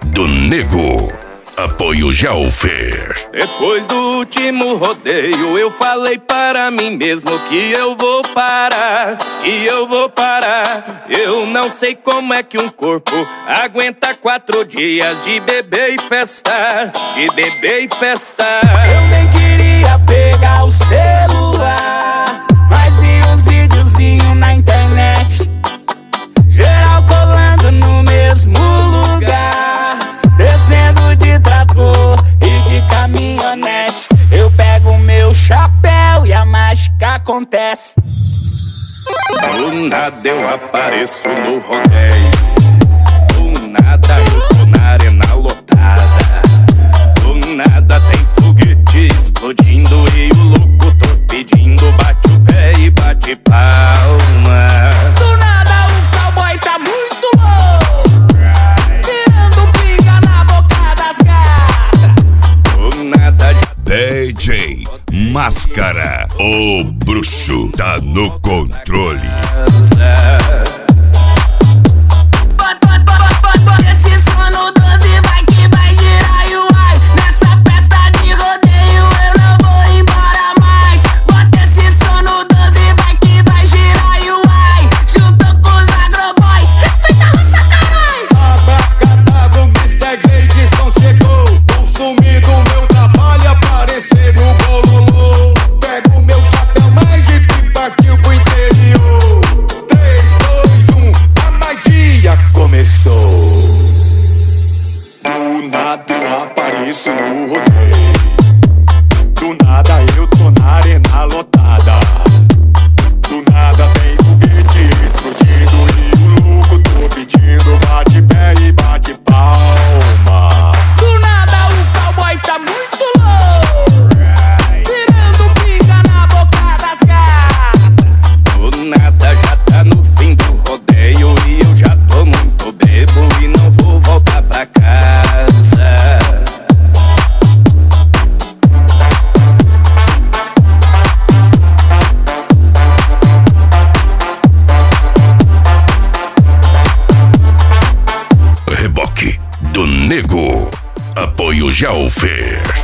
do Nego. Apoio Jalfer. Depois do último rodeio, eu falei para mim mesmo que eu vou parar, que eu vou parar. Eu não sei como é que um corpo aguenta 4 dias de beber e festar, de beber e festar. Eu nem queria pegar o celular, mas vi uns videozinhos na internet, geral colando no mesmo lugar, descendo de trator e de caminhonete. Eu pego meu chapéu e a mágica acontece. Do nada eu apareço no rodeio, do nada eu tô na arena lotada, do nada tem foguete explodindo e o locutor pedindo bate o pé e bate palma. Do nada o cowboy tá muito louco, tirando pinga na boca das gatas. Do nada já DJ Máscara, o bruxo tá no controle. Esse som no 12 vai que vai girar e uai. Nessa festa de rodeio eu não vou embora mais. Bota esse som no 12 vai que vai girar e uai. Juntou com os agroboy, respeita a roça, carai. Abracadabra, o Mr. Gleidson chegou, consumindo meu trabalho, aparecer no bololô. Pego meu chapéu mais e partiu pro interior. 3, 2, 1, a magia começou. Do nada eu apareço no rodeio, do nada eu tô na arena lotada, do nada tem foguete explodindo e o louco tô pedindo bate pé e bate palma. Do nada o cowboy tá muito louco, tirando pinga na boca das gatas. Do nada já tá no fim do rodeio e eu já tô muito bebo e não vou voltar pra casa. Reboque do Nego. Apoio Jalfer.